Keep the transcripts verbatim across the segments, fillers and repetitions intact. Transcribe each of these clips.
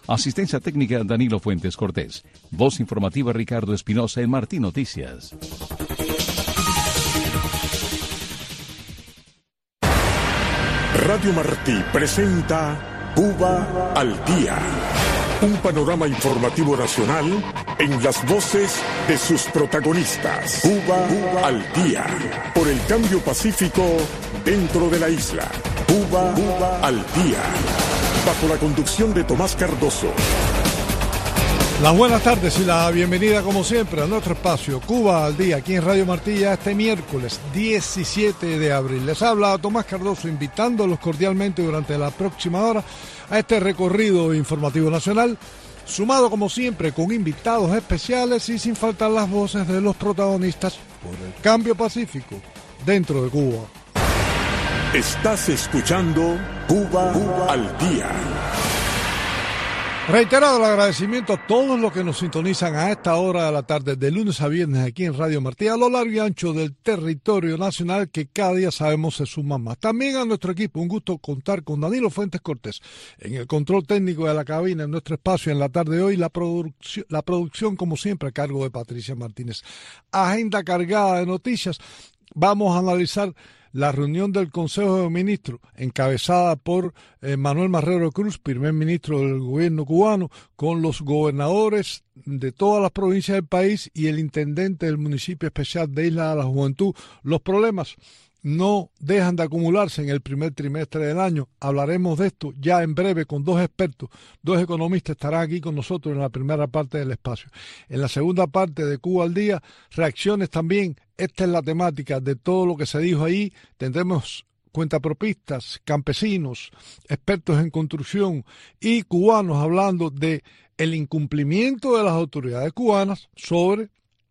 Asistencia técnica Danilo Fuentes Cortés. Voz informativa Ricardo Espinosa en Martí Noticias. Radio Martí presenta Cuba al Día. Un panorama informativo nacional en las voces de sus protagonistas. Cuba, Cuba al Día. Por el cambio pacífico dentro de la isla. Cuba, Cuba al Día. Bajo la conducción de Tomás Cardoso. Las buenas tardes y la bienvenida como siempre a nuestro espacio Cuba al Día, aquí en Radio Martí, este miércoles diecisiete de abril. Les habla Tomás Cardoso, invitándolos cordialmente durante la próxima hora a este recorrido informativo nacional, sumado como siempre con invitados especiales y sin faltar las voces de los protagonistas por el cambio pacífico dentro de Cuba. Estás escuchando Cuba, Cuba al Día. Reiterado el agradecimiento a todos los que nos sintonizan a esta hora de la tarde, de lunes a viernes aquí en Radio Martí, a lo largo y ancho del territorio nacional, que cada día sabemos se suman más. También a nuestro equipo, un gusto contar con Danilo Fuentes Cortés en el control técnico de la cabina, en nuestro espacio en la tarde de hoy, la producción, la producción como siempre a cargo de Patricia Martínez. Agenda cargada de noticias. Vamos a analizar la reunión del Consejo de Ministros, encabezada por eh, Manuel Marrero Cruz, primer ministro del gobierno cubano, con los gobernadores de todas las provincias del país y el intendente del municipio especial de Isla de la Juventud. Los problemas no dejan de acumularse en el primer trimestre del año. Hablaremos de esto ya en breve con dos expertos, dos economistas estarán aquí con nosotros en la primera parte del espacio. En la segunda parte de Cuba al Día, reacciones también. Esta es la temática de todo lo que se dijo ahí. Tendremos cuentapropistas, campesinos, expertos en construcción y cubanos hablando de el incumplimiento de las autoridades cubanas sobre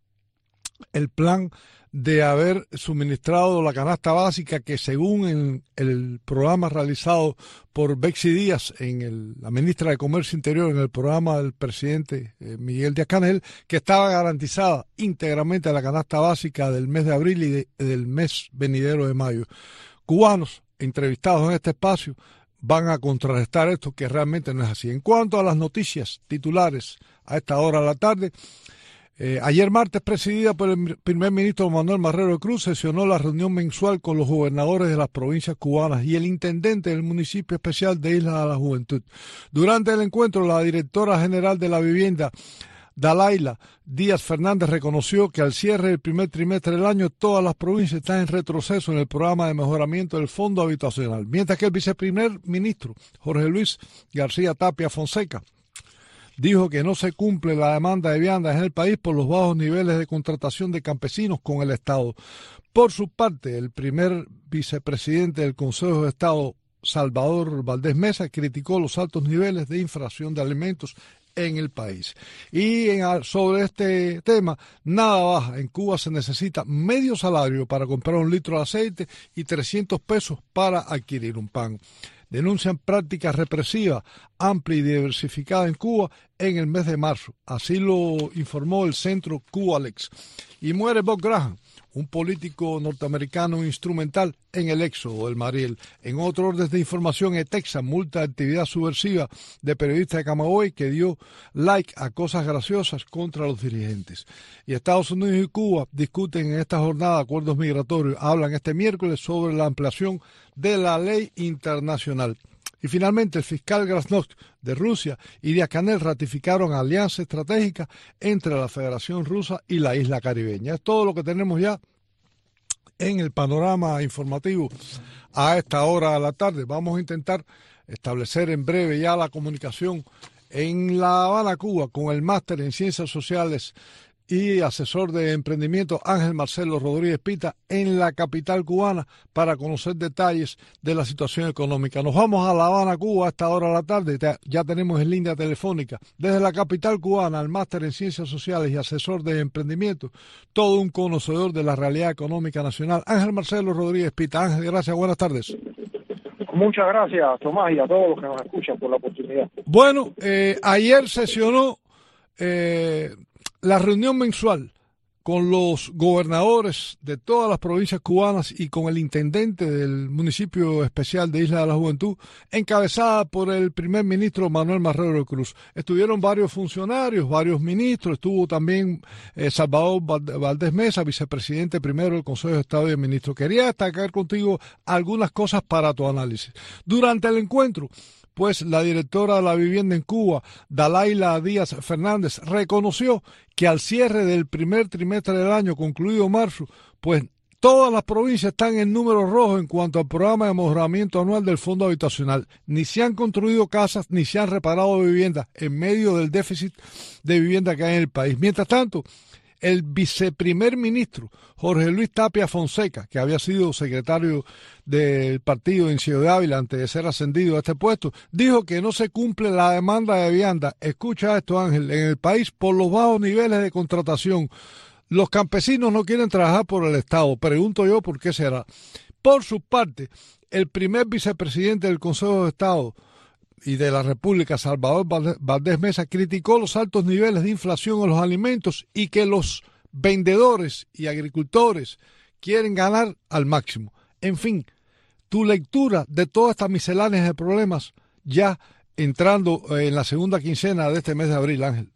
el plan de haber suministrado la canasta básica que, según en el programa realizado por Betsy Díaz, en el, la ministra de Comercio Interior, en el programa del presidente eh, Miguel Díaz-Canel, que estaba garantizada íntegramente la canasta básica del mes de abril y de, del mes venidero de mayo. Cubanos entrevistados en este espacio van a contrarrestar esto, que realmente no es así. En cuanto a las noticias titulares a esta hora de la tarde, Eh, ayer martes, presidida por el primer ministro Manuel Marrero Cruz, sesionó la reunión mensual con los gobernadores de las provincias cubanas y el intendente del municipio especial de Isla de la Juventud. Durante el encuentro, la directora general de la vivienda, Dalaila Díaz Fernández, reconoció que al cierre del primer trimestre del año todas las provincias están en retroceso en el programa de mejoramiento del fondo habitacional, mientras que el viceprimer ministro Jorge Luis García Tapia Fonseca dijo que no se cumple la demanda de viviendas en el país por los bajos niveles de contratación de campesinos con el Estado. Por su parte, el primer vicepresidente del Consejo de Estado, Salvador Valdés Mesa, criticó los altos niveles de inflación de alimentos en el país. Y en, sobre este tema, nada baja. En Cuba se necesita medio salario para comprar un litro de aceite y trescientos pesos para adquirir un pan. Denuncian prácticas represivas amplia y diversificada en Cuba en el mes de marzo. Así lo informó el centro Cubalex. Y muere Bob Graham, un político norteamericano instrumental en el éxodo del Mariel. En otro orden de información, en Texas multa de actividad subversiva de periodista de Camagüey que dio like a cosas graciosas contra los dirigentes. Y Estados Unidos y Cuba discuten en esta jornada acuerdos migratorios. Hablan este miércoles sobre la ampliación de la ley internacional. Y finalmente, el fiscal Grasnov de Rusia y Díaz-Canel ratificaron alianza estratégica entre la Federación Rusa y la isla caribeña. Es todo lo que tenemos ya en el panorama informativo a esta hora de la tarde. Vamos a intentar establecer en breve ya la comunicación en La Habana, Cuba, con el máster en Ciencias Sociales y asesor de emprendimiento Ángel Marcelo Rodríguez Pita en la capital cubana para conocer detalles de la situación económica. Nos vamos a La Habana, Cuba, a esta hora de la tarde. Ya tenemos en línea telefónica desde la capital cubana al máster en Ciencias Sociales y asesor de emprendimiento, todo un conocedor de la realidad económica nacional, Ángel Marcelo Rodríguez Pita. Ángel, gracias, buenas tardes. Muchas gracias, Tomás, y a todos los que nos escuchan por la oportunidad. Bueno, eh, ayer sesionó eh, la reunión mensual con los gobernadores de todas las provincias cubanas y con el intendente del municipio especial de Isla de la Juventud, encabezada por el primer ministro Manuel Marrero Cruz. Estuvieron varios funcionarios, varios ministros, estuvo también eh, Salvador Valdés Mesa, vicepresidente primero del Consejo de Estado y ministro. Quería destacar contigo algunas cosas para tu análisis. Durante el encuentro, pues la directora de la vivienda en Cuba, Dalaila Díaz Fernández, reconoció que al cierre del primer trimestre del año, concluido marzo, pues todas las provincias están en números rojos en cuanto al programa de mejoramiento anual del Fondo Habitacional. Ni se han construido casas, ni se han reparado viviendas en medio del déficit de vivienda que hay en el país. Mientras tanto, el viceprimer ministro Jorge Luis Tapia Fonseca, que había sido secretario del partido en Ciudad de Ávila antes de ser ascendido a este puesto, dijo que no se cumple la demanda de vivienda. Escucha esto, Ángel, en el país por los bajos niveles de contratación. Los campesinos no quieren trabajar por el Estado. Pregunto yo por qué será. Por su parte, el primer vicepresidente del Consejo de Estado y de la República, Salvador Valdés Mesa, criticó los altos niveles de inflación en los alimentos y que los vendedores y agricultores quieren ganar al máximo. En fin, tu lectura de toda esta miscelánea de problemas ya entrando en la segunda quincena de este mes de abril, Ángel.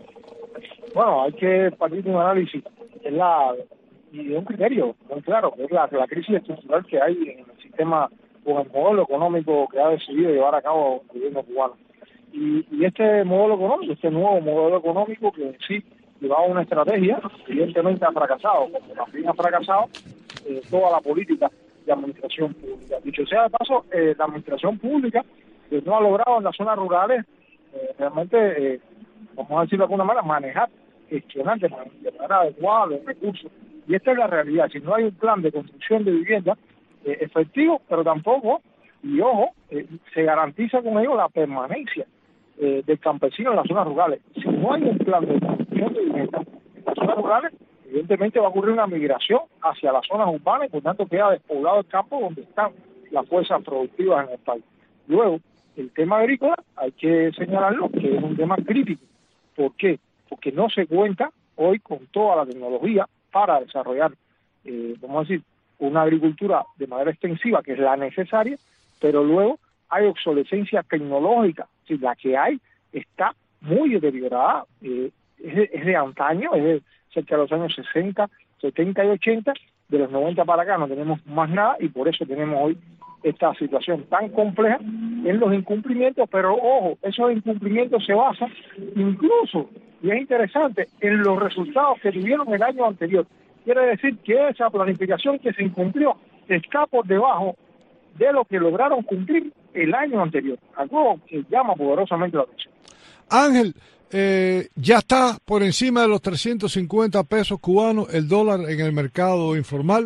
Bueno, hay que partir de un análisis es la, y de un criterio muy claro, que es la, la crisis estructural que hay en el sistema con el modelo económico que ha decidido llevar a cabo el gobierno cubano. Y, y este modelo económico, este nuevo modelo económico que en sí llevaba una estrategia, evidentemente ha fracasado, como también ha fracasado eh, toda la política de administración pública. Dicho sea de paso, eh, la administración pública eh, no ha logrado en las zonas rurales eh, realmente, eh, vamos a decirlo de alguna manera, manejar, gestionar de manera adecuada los recursos. Y esta es la realidad. Si no hay un plan de construcción de vivienda Eh, efectivo, pero tampoco, y ojo, eh, se garantiza con ello la permanencia eh, del campesino en las zonas rurales. Si no hay un plan de construcción de vivienda en las zonas rurales, evidentemente va a ocurrir una migración hacia las zonas urbanas y por tanto queda despoblado el campo donde están las fuerzas productivas en el país. Luego, el tema agrícola, hay que señalarlo, que es un tema crítico. ¿Por qué? Porque no se cuenta hoy con toda la tecnología para desarrollar, eh, vamos a decir, una agricultura de manera extensiva, que es la necesaria, pero luego hay obsolescencia tecnológica. Si la que hay está muy deteriorada, eh, es, de, es de antaño, es de cerca de los años sesenta, setenta y ochenta, de los noventa para acá no tenemos más nada y por eso tenemos hoy esta situación tan compleja en los incumplimientos, pero ojo, esos incumplimientos se basan incluso, y es interesante, en los resultados que tuvieron el año anterior. Quiere decir que esa planificación que se incumplió está por debajo de lo que lograron cumplir el año anterior. Algo que llama poderosamente la atención. Ángel, eh, ya está por encima de los trescientos cincuenta pesos cubanos el dólar en el mercado informal.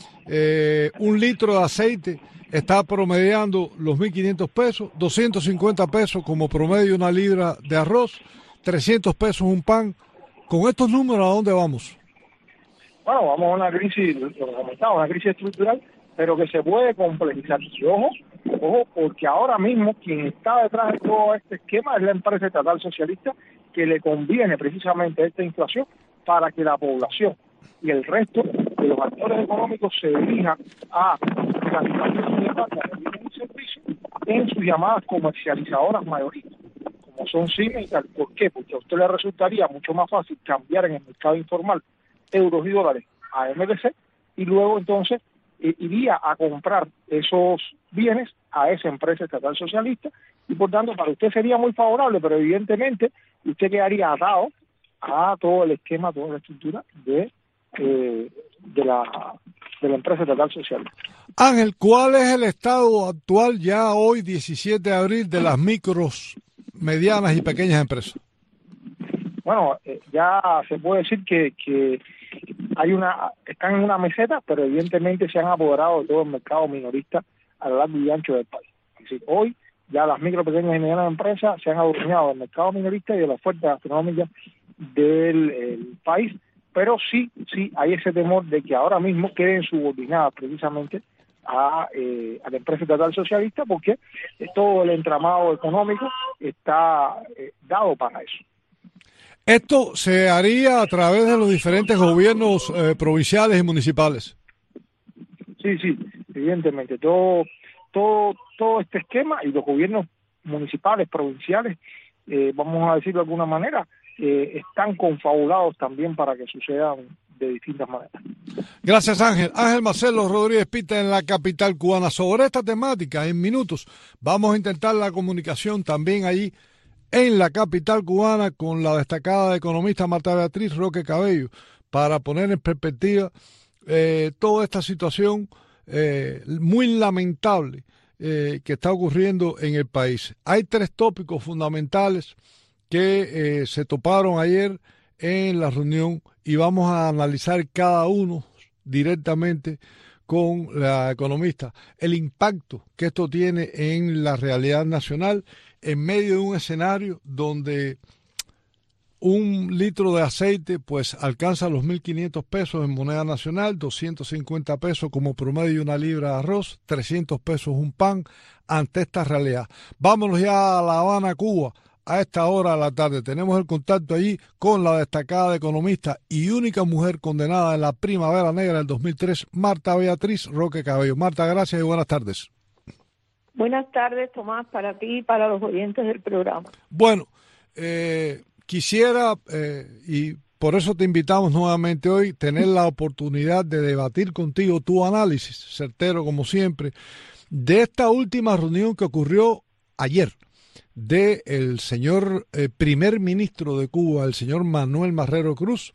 Eh, un litro de aceite está promediando los mil quinientos pesos, doscientos cincuenta pesos como promedio una libra de arroz, trescientos pesos un pan. Con estos números, ¿a dónde vamos? Bueno, vamos a una crisis, lo que comentaba, una crisis estructural, pero que se puede complejizar. Y ojo, ojo, porque ahora mismo quien está detrás de todo este esquema es la empresa estatal socialista, que le conviene precisamente esta inflación para que la población y el resto de los actores económicos se dirijan a la situación de servicio en sus llamadas comercializadoras mayoristas, como son CIME y tal. ¿Por qué? Porque a usted le resultaría mucho más fácil cambiar en el mercado informal euros y dólares a M D C y luego entonces eh, iría a comprar esos bienes a esa empresa estatal socialista y por tanto para usted sería muy favorable, pero evidentemente usted quedaría atado a todo el esquema, toda la estructura de eh, de la de la empresa estatal socialista. Ángel, ¿cuál es el estado actual ya hoy diecisiete de abril de las micros, medianas y pequeñas empresas? Bueno, eh, ya se puede decir que, que hay una están en una meseta, pero evidentemente se han apoderado de todo el mercado minorista a lo largo y ancho del país. Es decir, hoy ya las micro, pequeñas y medianas empresas se han adueñado del mercado minorista y de la oferta gastronómica del el país, pero sí, sí hay ese temor de que ahora mismo queden subordinadas precisamente a, eh, a la empresa estatal socialista, porque todo el entramado económico está eh, dado para eso. Esto se haría a través de los diferentes gobiernos eh, provinciales y municipales. Sí, sí, evidentemente. Todo, todo, todo este esquema y los gobiernos municipales, provinciales, eh, vamos a decirlo de alguna manera, eh, están confabulados también para que sucedan de distintas maneras. Gracias, Ángel. Ángel Marcelo Rodríguez Pita en la capital cubana. Sobre esta temática, en minutos, vamos a intentar la comunicación también allí en la capital cubana con la destacada economista Marta Beatriz Roque Cabello para poner en perspectiva eh, toda esta situación eh, muy lamentable eh, que está ocurriendo en el país. Hay tres tópicos fundamentales que eh, se toparon ayer en la reunión y vamos a analizar cada uno directamente con la economista, el impacto que esto tiene en la realidad nacional en medio de un escenario donde un litro de aceite pues alcanza los mil quinientos pesos en moneda nacional, doscientos cincuenta pesos como promedio una libra de arroz, trescientos pesos un pan ante esta realidad. Vámonos ya a La Habana, Cuba. A esta hora de la tarde tenemos el contacto allí con la destacada economista y única mujer condenada en la Primavera Negra del dos mil tres, Marta Beatriz Roque Cabello. Marta, gracias y buenas tardes. Buenas tardes, Tomás, para ti y para los oyentes del programa. Bueno, eh, quisiera, eh, y por eso te invitamos nuevamente hoy, tener la oportunidad de debatir contigo tu análisis, certero como siempre, de esta última reunión que ocurrió ayer, del señor eh, primer ministro de Cuba, el señor Manuel Marrero Cruz,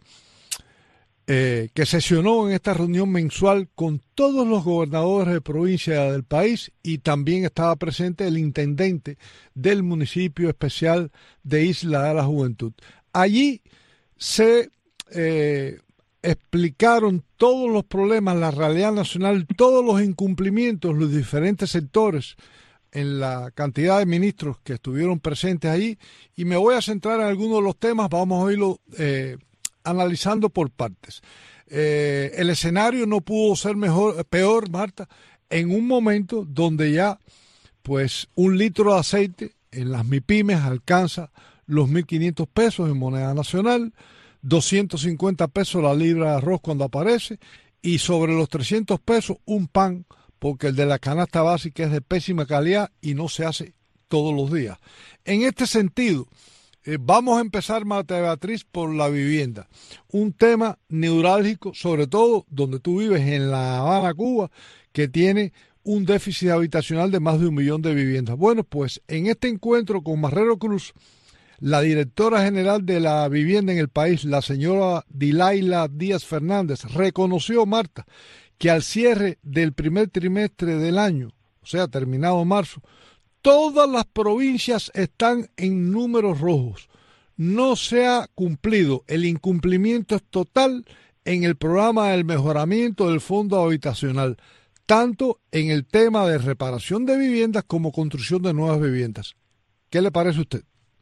eh, que sesionó en esta reunión mensual con todos los gobernadores de provincia del país y también estaba presente el intendente del municipio especial de Isla de la Juventud. Allí se eh, explicaron todos los problemas, la realidad nacional, todos los incumplimientos, los diferentes sectores en la cantidad de ministros que estuvieron presentes ahí, y me voy a centrar en algunos de los temas, vamos a irlo eh, analizando por partes. Eh, el escenario no pudo ser mejor, peor, Marta, en un momento donde ya pues un litro de aceite en las MIPYMES alcanza los mil quinientos pesos en moneda nacional, doscientos cincuenta pesos la libra de arroz cuando aparece, y sobre los trescientos pesos un pan, porque el de la canasta básica es de pésima calidad y no se hace todos los días. En este sentido, eh, vamos a empezar, Marta Beatriz, por la vivienda. Un tema neurálgico, sobre todo donde tú vives, en La Habana, Cuba, que tiene un déficit habitacional de más de un millón de viviendas. Bueno, pues en este encuentro con Marrero Cruz, la directora general de la vivienda en el país, la señora Dilaila Díaz Fernández, reconoció, Marta, que al cierre del primer trimestre del año, o sea, terminado marzo, todas las provincias están en números rojos. No se ha cumplido, el incumplimiento es total en el programa del mejoramiento del fondo habitacional, tanto en el tema de reparación de viviendas como construcción de nuevas viviendas. ¿Qué le parece a usted?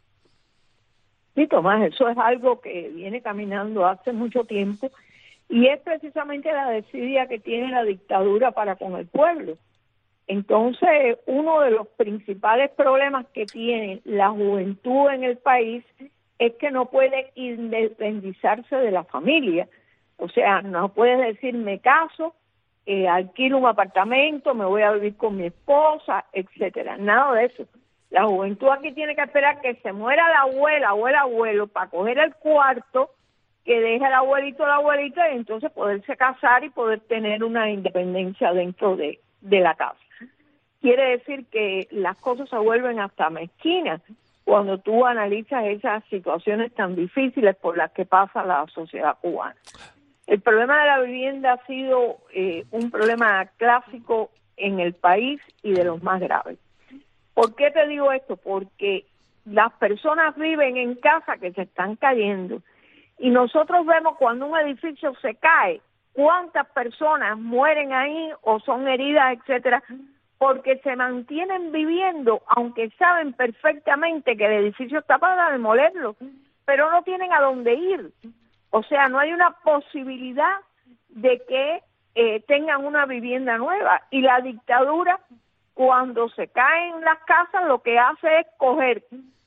Sí, Tomás, eso es algo que viene caminando hace mucho tiempo. Y es precisamente la desidia que tiene la dictadura para con el pueblo. Entonces, uno de los principales problemas que tiene la juventud en el país es que no puede independizarse de la familia. O sea, no puedes decir, me caso, eh, alquilo un apartamento, me voy a vivir con mi esposa, etcétera. Nada de eso. La juventud aquí tiene que esperar que se muera la abuela o el abuelo para coger el cuarto que deja el abuelito o la abuelita y entonces poderse casar y poder tener una independencia dentro de, de la casa. Quiere decir que las cosas se vuelven hasta mezquinas cuando tú analizas esas situaciones tan difíciles por las que pasa la sociedad cubana. El problema de la vivienda ha sido eh, un problema clásico en el país y de los más graves. ¿Por qué te digo esto? Porque las personas viven en casas que se están cayendo. Y nosotros vemos cuando un edificio se cae, cuántas personas mueren ahí o son heridas, etcétera, porque se mantienen viviendo, aunque saben perfectamente que el edificio está para demolerlo, pero no tienen a dónde ir. O sea, no hay una posibilidad de que eh, tengan una vivienda nueva. Y la dictadura, cuando se caen las casas, lo que hace es coger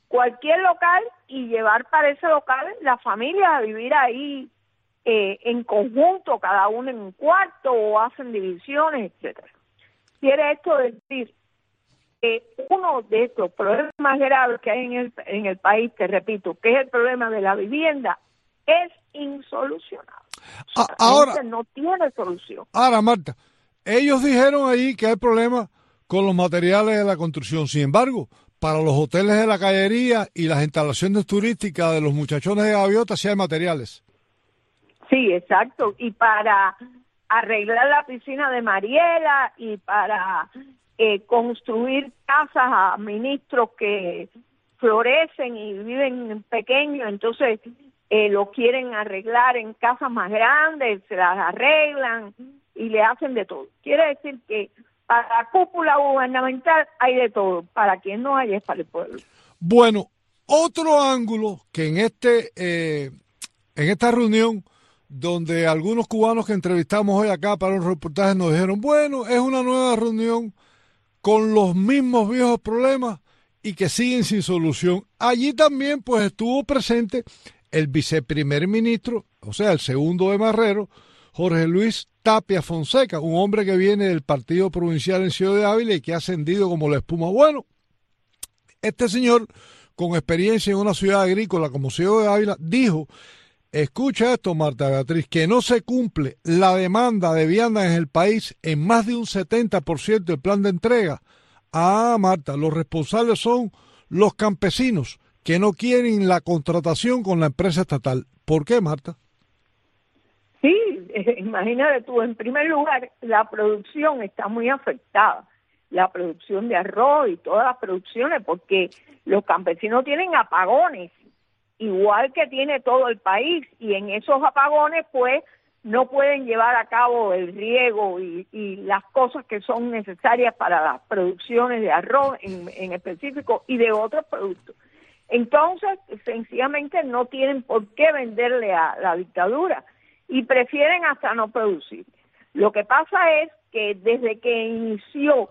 cualquier local y llevar para ese local las familias a vivir ahí eh, en conjunto, cada uno en un cuarto, o hacen divisiones, etcétera. Quiere esto decir que uno de estos problemas más graves que hay en el, en el país, te repito, que es el problema de la vivienda, es insolucionado. O sea, ahora no tiene solución. Ahora, Marta, ellos dijeron ahí que hay problemas con los materiales de la construcción. Sin embargo, para los hoteles de la Cayería y las instalaciones turísticas de los muchachones de Gaviota sí hay materiales. Sí, exacto. Y para arreglar la piscina de Mariela y para eh, construir casas a ministros que florecen y viven pequeños, entonces eh, lo quieren arreglar en casas más grandes, se las arreglan y le hacen de todo. Quiere decir que para la cúpula gubernamental hay de todo, para quien no hay es para el pueblo. Bueno, otro ángulo que en este eh, en esta reunión, donde algunos cubanos que entrevistamos hoy acá para un reportaje nos dijeron, bueno, es una nueva reunión con los mismos viejos problemas y que siguen sin solución. Allí también pues estuvo presente el viceprimer ministro, o sea, el segundo de Marrero, Jorge Luis Tapia Fonseca, un hombre que viene del partido provincial en Ciudad de Ávila y que ha ascendido como la espuma. Bueno, este señor, con experiencia en una ciudad agrícola como Ciudad de Ávila, dijo, escucha esto, Marta Beatriz, que no se cumple la demanda de vivienda en el país en más de un setenta por ciento del plan de entrega. Ah, Marta, los responsables son los campesinos que no quieren la contratación con la empresa estatal. ¿Por qué, Marta? Sí, eh, imagínate tú, en primer lugar, la producción está muy afectada, la producción de arroz y todas las producciones, porque los campesinos tienen apagones, igual que tiene todo el país, y en esos apagones, pues, no pueden llevar a cabo el riego y, y las cosas que son necesarias para las producciones de arroz en, en específico y de otros productos. Entonces, sencillamente no tienen por qué venderle a la dictadura y prefieren hasta no producir. Lo que pasa es que desde que inició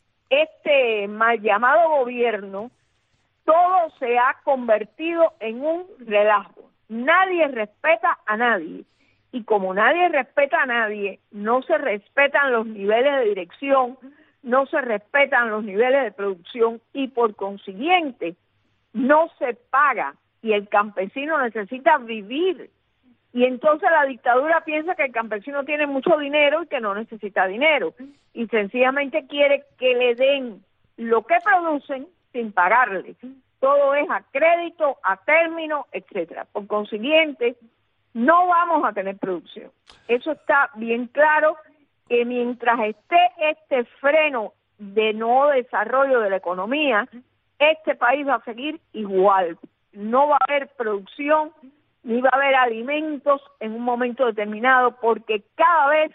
este mal llamado gobierno, todo se ha convertido en un relajo. Nadie respeta a nadie. Y como nadie respeta a nadie, no se respetan los niveles de dirección, no se respetan los niveles de producción y por consiguiente no se paga y el campesino necesita vivir. Y entonces la dictadura piensa que el campesino tiene mucho dinero y que no necesita dinero. Y sencillamente quiere que le den lo que producen sin pagarle. Todo es a crédito, a término, etcétera. Por consiguiente, no vamos a tener producción. Eso está bien claro, que mientras esté este freno de no desarrollo de la economía, este país va a seguir igual. No va a haber producción, ni va a haber alimentos en un momento determinado, porque cada vez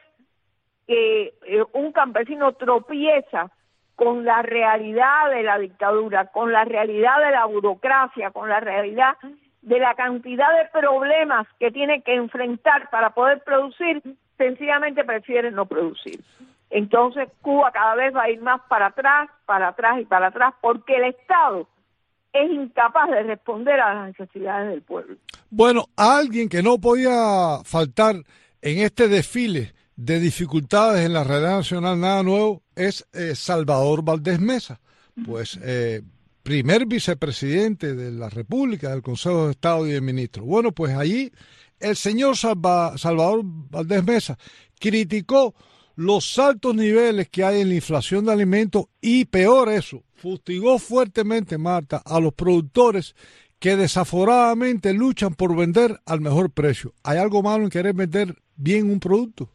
que eh, un campesino tropieza con la realidad de la dictadura, con la realidad de la burocracia, con la realidad de la cantidad de problemas que tiene que enfrentar para poder producir, sencillamente prefiere no producir. Entonces Cuba cada vez va a ir más para atrás, para atrás y para atrás, porque el Estado es incapaz de responder a las necesidades del pueblo. Bueno, alguien que no podía faltar en este desfile de dificultades en la realidad nacional, nada nuevo, es eh, Salvador Valdés Mesa, pues eh, primer vicepresidente de la República, del Consejo de Estado y de Ministros. Bueno, pues allí el señor Salva, Salvador Valdés Mesa criticó los altos niveles que hay en la inflación de alimentos y, peor eso, fustigó fuertemente, Marta, a los productores que desaforadamente luchan por vender al mejor precio. ¿Hay algo malo en querer vender bien un producto?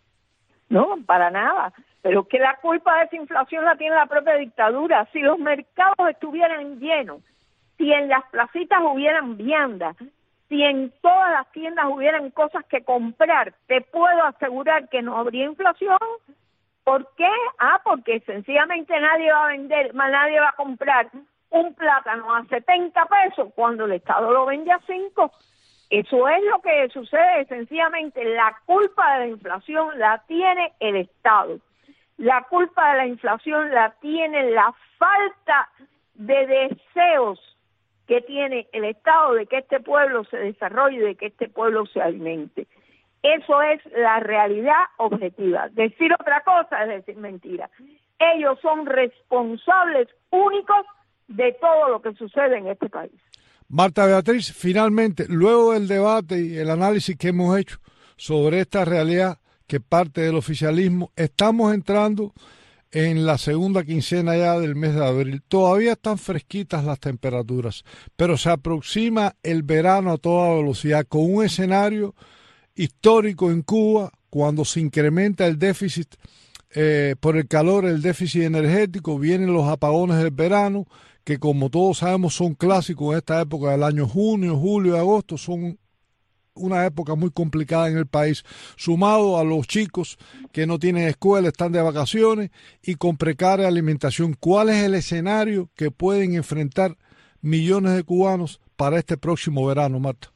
No, para nada. Pero que la culpa de esa inflación la tiene la propia dictadura. Si los mercados estuvieran llenos, si en las placitas hubieran viandas, si en todas las tiendas hubieran cosas que comprar, te puedo asegurar que no habría inflación. ¿Por qué? Ah, porque sencillamente nadie va a vender, nadie va a comprar un plátano a setenta pesos cuando el Estado lo vende a cinco. Eso es lo que sucede. Sencillamente la culpa de la inflación la tiene el Estado. La culpa de la inflación la tiene la falta de deseos que tiene el Estado de que este pueblo se desarrolle y de que este pueblo se alimente. Eso es la realidad objetiva. Decir otra cosa es decir mentira. Ellos son responsables únicos de todo lo que sucede en este país. Marta Beatriz, finalmente, luego del debate y el análisis que hemos hecho sobre esta realidad que parte del oficialismo, estamos entrando en la segunda quincena ya del mes de abril. Todavía están fresquitas las temperaturas, pero se aproxima el verano a toda velocidad con un escenario histórico en Cuba cuando se incrementa el déficit eh, por el calor, el déficit energético, vienen los apagones del verano, que como todos sabemos son clásicos en esta época del año, junio, julio y agosto, son una época muy complicada en el país, sumado a los chicos que no tienen escuela, están de vacaciones y con precaria alimentación. ¿Cuál es el escenario que pueden enfrentar millones de cubanos para este próximo verano, Marta?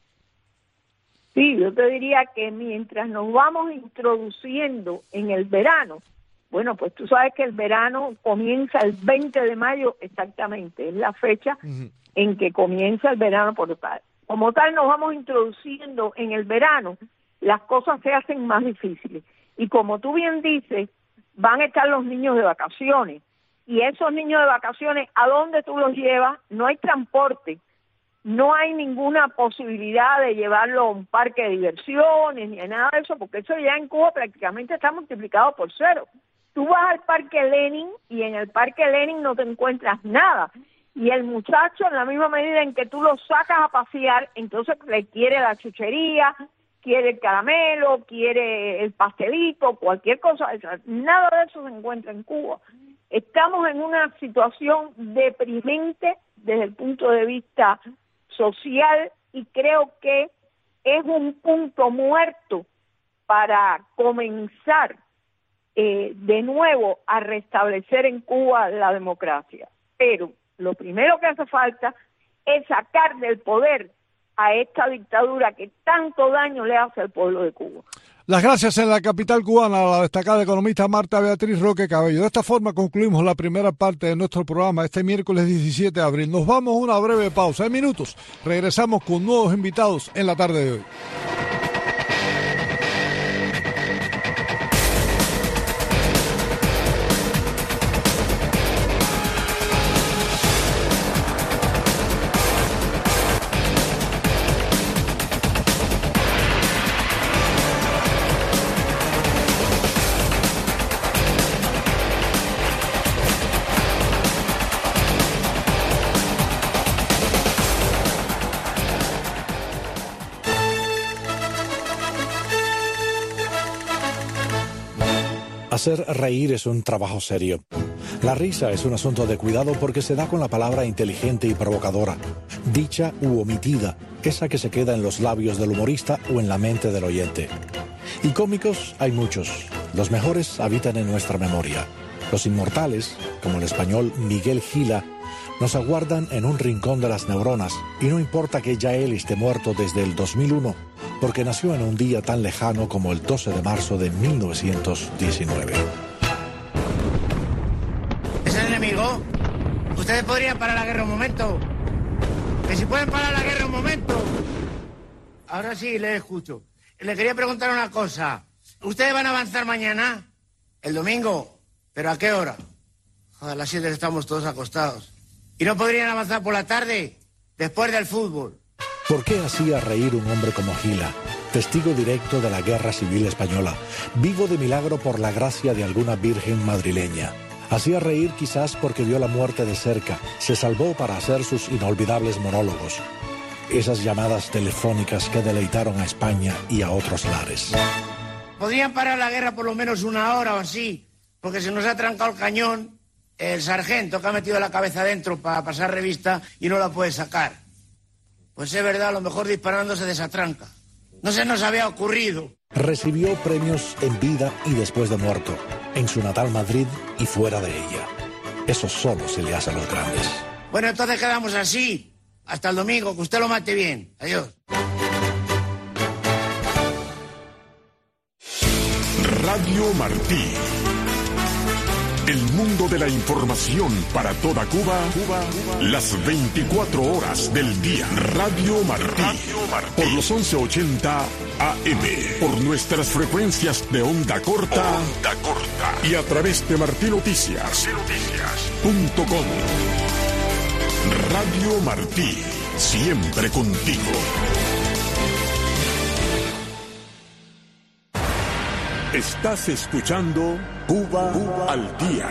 Sí, yo te diría que mientras nos vamos introduciendo en el verano, bueno, pues tú sabes que el verano comienza el veinte de mayo exactamente, es la fecha uh-huh. en que comienza el verano por tal. Como tal, nos vamos introduciendo en el verano, las cosas se hacen más difíciles. Y como tú bien dices, van a estar los niños de vacaciones. Y esos niños de vacaciones, ¿a dónde tú los llevas? No hay transporte. No hay ninguna posibilidad de llevarlo a un parque de diversiones ni a nada de eso, porque eso ya en Cuba prácticamente está multiplicado por cero. Tú vas al Parque Lenin y en el Parque Lenin no te encuentras nada. Y el muchacho, en la misma medida en que tú lo sacas a pasear, entonces le quiere la chuchería, quiere el caramelo, quiere el pastelito, cualquier cosa. Nada de eso se encuentra en Cuba. Estamos en una situación deprimente desde el punto de vista social y creo que es un punto muerto para comenzar eh, de nuevo a restablecer en Cuba la democracia. Pero lo primero que hace falta es sacar del poder a esta dictadura que tanto daño le hace al pueblo de Cuba. Las gracias en la capital cubana a la destacada economista Marta Beatriz Roque Cabello. De esta forma concluimos la primera parte de nuestro programa este miércoles diecisiete de abril. Nos vamos a una breve pausa. En minutos regresamos con nuevos invitados en la tarde de hoy. Hacer reír es un trabajo serio. La risa es un asunto de cuidado porque se da con la palabra inteligente y provocadora, dicha u omitida, esa que se queda en los labios del humorista o en la mente del oyente. Y cómicos hay muchos. Los mejores habitan en nuestra memoria. Los inmortales, como el español Miguel Gila, nos aguardan en un rincón de las neuronas, y no importa que ya él esté muerto desde el dos mil uno, porque nació en un día tan lejano como el doce de marzo de mil novecientos diecinueve. ¿Es el enemigo? ¿Ustedes podrían parar la guerra un momento? ¿Que si pueden parar la guerra un momento? Ahora sí, le escucho. Le quería preguntar una cosa. ¿Ustedes van a avanzar mañana? ¿El domingo? ¿Pero a qué hora? A las siete estamos todos acostados. ¿Y no podrían avanzar por la tarde? Después del fútbol. ¿Por qué hacía reír un hombre como Gila, testigo directo de la Guerra Civil Española, vivo de milagro por la gracia de alguna virgen madrileña? Hacía reír quizás porque vio la muerte de cerca, se salvó para hacer sus inolvidables monólogos, esas llamadas telefónicas que deleitaron a España y a otros lares. Podrían parar la guerra por lo menos una hora o así, porque se nos ha trancado el cañón, el sargento que ha metido la cabeza adentro para pasar revista y no la puede sacar. Pues es verdad, a lo mejor disparando se desatranca. No se nos había ocurrido. Recibió premios en vida y después de muerto, en su natal Madrid y fuera de ella. Eso solo se le hace a los grandes. Bueno, entonces quedamos así. Hasta el domingo, que usted lo mate bien. Adiós. Radio Martí. El mundo de la información para toda Cuba, Cuba, Cuba. Las veinticuatro horas del día. Radio Martí. Radio Martí. Por los once ochenta A M. Por nuestras frecuencias de onda corta. Onda corta. Y a través de martí noticias punto com. Radio Martí. Siempre contigo. Estás escuchando Cuba, Cuba al Día.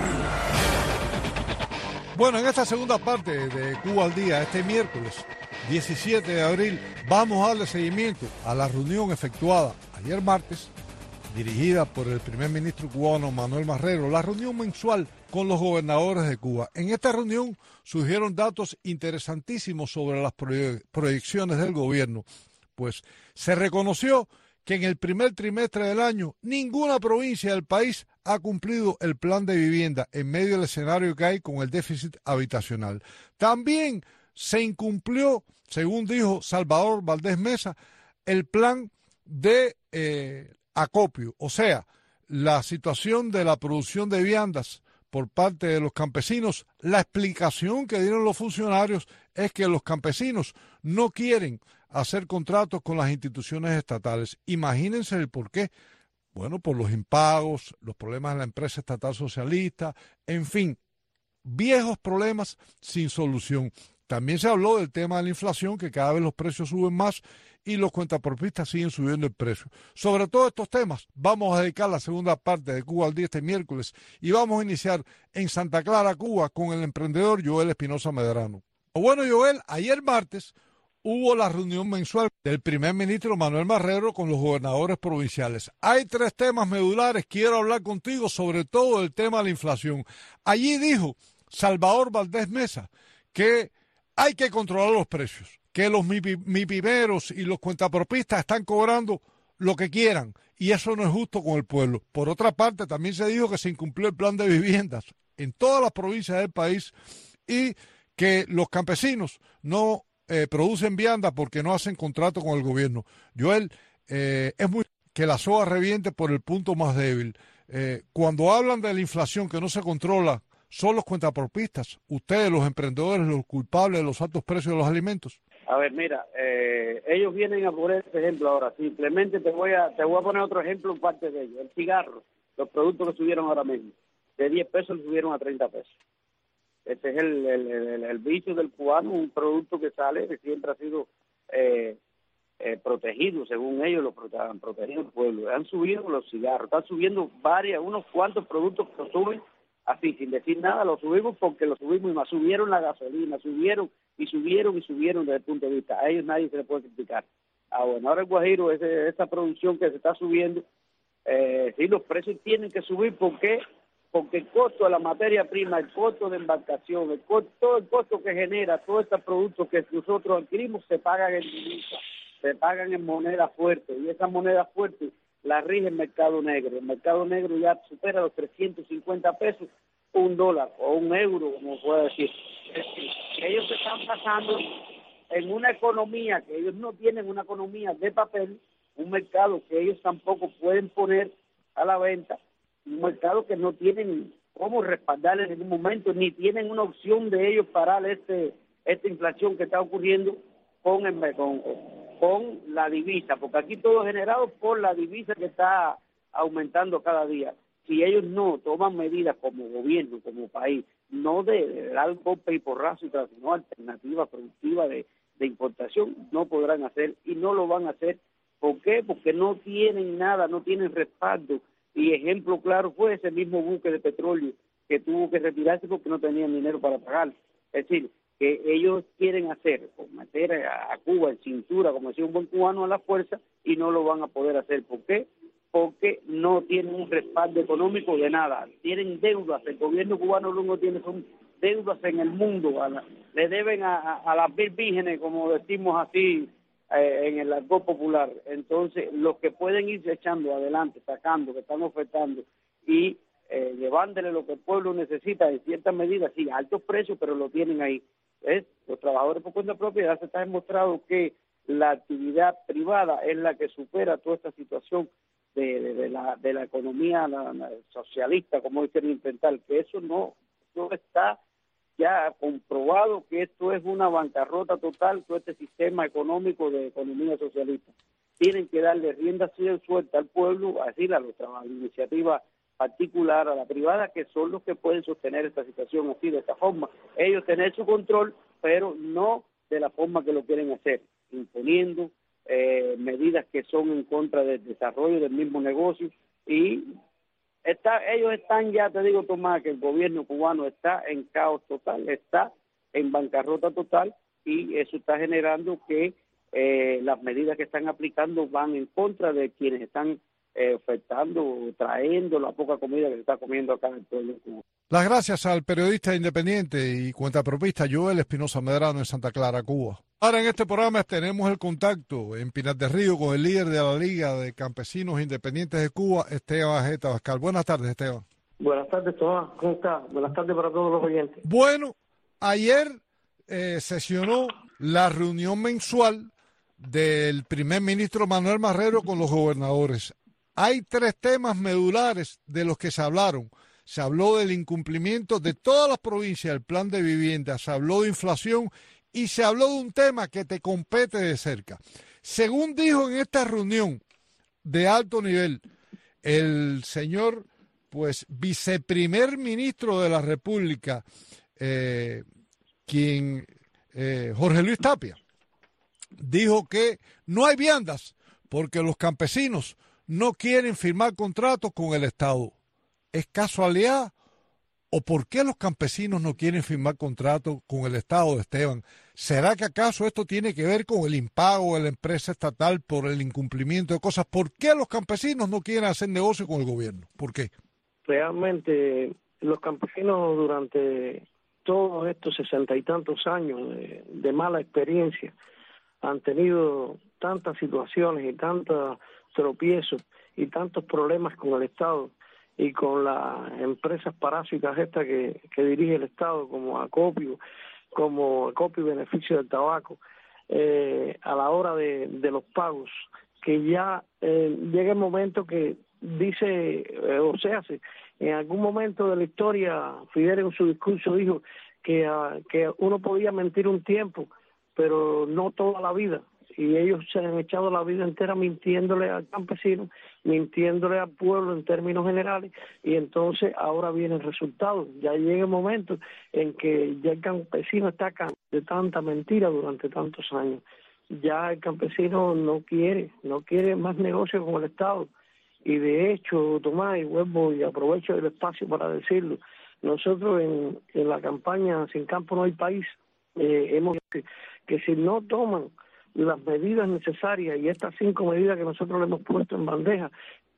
Bueno, en esta segunda parte de Cuba al Día, este miércoles diecisiete de abril, vamos a darle seguimiento a la reunión efectuada ayer martes, dirigida por el primer ministro cubano Manuel Marrero, la reunión mensual con los gobernadores de Cuba. En esta reunión surgieron datos interesantísimos sobre las proyecciones del gobierno, pues se reconoció que en el primer trimestre del año ninguna provincia del país ha cumplido el plan de vivienda en medio del escenario que hay con el déficit habitacional. También se incumplió, según dijo Salvador Valdés Mesa, el plan de eh, acopio, o sea, la situación de la producción de viandas por parte de los campesinos. La explicación que dieron los funcionarios es que los campesinos no quieren hacer contratos con las instituciones estatales. Imagínense el por qué. Bueno, por los impagos, los problemas de la empresa estatal socialista, en fin, viejos problemas sin solución. También se habló del tema de la inflación, que cada vez los precios suben más y los cuentapropistas siguen subiendo el precio. Sobre todos estos temas vamos a dedicar la segunda parte de Cuba al Día este miércoles y vamos a iniciar en Santa Clara, Cuba, con el emprendedor Joel Espinosa Medrano. Bueno, Joel, ayer martes hubo la reunión mensual del primer ministro Manuel Marrero con los gobernadores provinciales. Hay tres temas medulares, quiero hablar contigo sobre todo el tema de la inflación. Allí dijo Salvador Valdés Mesa que hay que controlar los precios, que los mipimeros y los cuentapropistas están cobrando lo que quieran y eso no es justo con el pueblo. Por otra parte, también se dijo que se incumplió el plan de viviendas en todas las provincias del país y que los campesinos no Eh, producen vianda porque no hacen contrato con el gobierno. Joel, eh, es muy que la soga reviente por el punto más débil. Eh, cuando hablan de la inflación que no se controla, ¿son los cuentapropistas, ustedes, los emprendedores, los culpables de los altos precios de los alimentos? A ver, mira, eh, ellos vienen a poner este ejemplo ahora. Simplemente te voy a te voy a poner otro ejemplo en parte de ellos. El cigarro, los productos que subieron ahora mismo, de diez pesos lo subieron a treinta pesos. Este es el, el, el, el vicio del cubano, un producto que sale, que siempre ha sido eh, eh, protegido, según ellos lo han protegido el pueblo. Han subido los cigarros, están subiendo varias, unos cuantos productos que lo suben así, sin decir nada, lo subimos porque lo subimos y más. Subieron la gasolina, subieron y subieron y subieron desde el punto de vista. A ellos nadie se le puede criticar. Ah, bueno, ahora el Guajiro, ese, esa producción que se está subiendo, eh, sí, los precios tienen que subir porque... porque el costo de la materia prima, el costo de embarcación, el costo, todo el costo que genera todos estos productos que nosotros adquirimos se pagan en divisa, se pagan en moneda fuerte, y esa moneda fuerte la rige el mercado negro. El mercado negro ya supera los trescientos cincuenta pesos, un dólar o un euro, como puede decir. Es decir, que ellos se están pasando en una economía que ellos no tienen, una economía de papel, un mercado que ellos tampoco pueden poner a la venta, un mercado que no tienen cómo respaldar en ningún momento, ni tienen una opción de ellos parar este esta inflación que está ocurriendo con, el, con, con la divisa, porque aquí todo es generado por la divisa que está aumentando cada día. Si ellos no toman medidas como gobierno, como país, no de, de dar golpe y porrazo y tras no alternativa productiva de, de importación, no podrán hacer y no lo van a hacer. ¿Por qué? Porque no tienen nada, no tienen respaldo. Y ejemplo claro fue ese mismo buque de petróleo que tuvo que retirarse porque no tenían dinero para pagar. Es decir, que ellos quieren hacer, meter a Cuba en cintura, como decía un buen cubano, a la fuerza, y no lo van a poder hacer. ¿Por qué? Porque no tienen un respaldo económico de nada. Tienen deudas, el gobierno cubano lo que tiene son deudas en el mundo. A la, le deben a, a, a las vírgenes, como decimos así, Eh, en el argot popular. Entonces, los que pueden irse echando adelante, sacando, que están ofertando y eh, llevándole lo que el pueblo necesita en ciertas medidas, sí, a altos precios, pero lo tienen ahí. ¿Ves? Los trabajadores por cuenta propia ya se está demostrado que la actividad privada es la que supera toda esta situación de, de, de, la, de la economía la, la socialista, como quieren intentar, que eso no, no está ya comprobado, que esto es una bancarrota total, todo este sistema económico de economía socialista. Tienen que darle rienda suelta al pueblo, así a la iniciativa particular, a la privada, que son los que pueden sostener esta situación así, de esta forma. Ellos tener su control, pero no de la forma que lo quieren hacer, imponiendo eh, medidas que son en contra del desarrollo del mismo negocio. Y está, ellos están ya, te digo, Tomás, que el gobierno cubano está en caos total, está en bancarrota total, y eso está generando que eh, las medidas que están aplicando van en contra de quienes están Eh, ofertando, trayendo la poca comida que se está comiendo acá en el pueblo de Cuba. Las gracias al periodista independiente y cuentapropista Joel Espinosa Medrano en Santa Clara, Cuba. Ahora en este programa tenemos el contacto en Pinar del Río con el líder de la Liga de Campesinos Independientes de Cuba, Esteban Jeta Abascal. Buenas tardes, Esteban. Buenas tardes, Tomás. ¿Cómo está? Buenas tardes para todos los oyentes. Bueno, ayer eh, sesionó la reunión mensual del primer ministro Manuel Marrero con los gobernadores. Hay tres temas medulares de los que se hablaron. Se habló del incumplimiento de todas las provincias del plan de vivienda, se habló de inflación y se habló de un tema que te compete de cerca. Según dijo en esta reunión de alto nivel el señor pues viceprimer ministro de la República, eh, quien eh, Jorge Luis Tapia, dijo que no hay viandas porque los campesinos no quieren firmar contratos con el Estado. ¿Es casualidad o por qué los campesinos no quieren firmar contratos con el Estado, Esteban? ¿Será que acaso esto tiene que ver con el impago de la empresa estatal por el incumplimiento de cosas? ¿Por qué los campesinos no quieren hacer negocio con el gobierno? ¿Por qué? Realmente los campesinos durante todos estos sesenta y tantos años de, de mala experiencia han tenido tantas situaciones y tantos tropiezos y tantos problemas con el Estado y con las empresas parásitas estas que, que dirige el Estado, como Acopio, como Acopio y Beneficio del Tabaco, eh, a la hora de, de los pagos, que ya eh, llega el momento que dice, eh, o sea, en algún momento de la historia, Fidel en su discurso dijo que, uh, que uno podía mentir un tiempo, pero no toda la vida. Y ellos se han echado la vida entera mintiéndole al campesino, mintiéndole al pueblo en términos generales, y entonces ahora viene el resultado. Ya llega el momento en que ya el campesino está cansado de tanta mentira durante tantos años. Ya el campesino no quiere, no quiere más negocio con el Estado. Y de hecho, Tomás, y vuelvo y aprovecho el espacio para decirlo, nosotros en, en la campaña Sin Campo No Hay País, eh, hemos que, que si no toman las medidas necesarias, y estas cinco medidas que nosotros le hemos puesto en bandeja,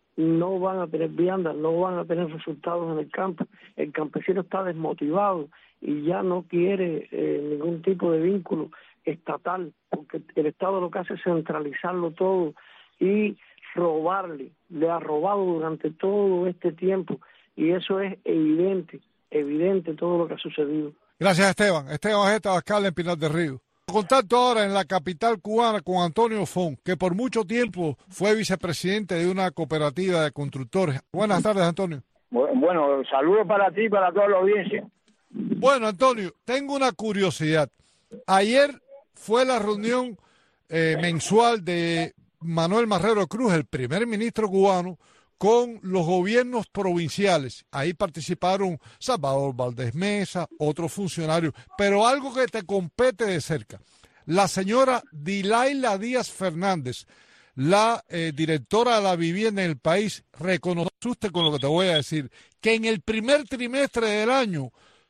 no van a tener viandas, no van a tener resultados en el campo. El campesino está desmotivado y ya no quiere eh, ningún tipo de vínculo estatal, porque el Estado lo que hace es centralizarlo todo y robarle, le ha robado durante todo este tiempo, y eso es evidente, evidente todo lo que ha sucedido. Gracias, Esteban. Esteban Jeta Abascal en Pinar del Río. Contacto ahora en la capital cubana con Antonio Fon, que por mucho tiempo fue vicepresidente de una cooperativa de constructores. Buenas tardes, Antonio. Bueno, saludos para ti y para toda la audiencia. Bueno, Antonio, tengo una curiosidad. Ayer fue la reunión eh, mensual de Manuel Marrero Cruz, el primer ministro cubano, con los gobiernos provinciales. Ahí participaron Salvador Valdés Mesa, otros funcionarios, pero algo que te compete de cerca. La señora Dilaila Díaz Fernández, la eh, directora de la vivienda en el país, reconoce usted con lo que te voy a decir, que en el primer trimestre del año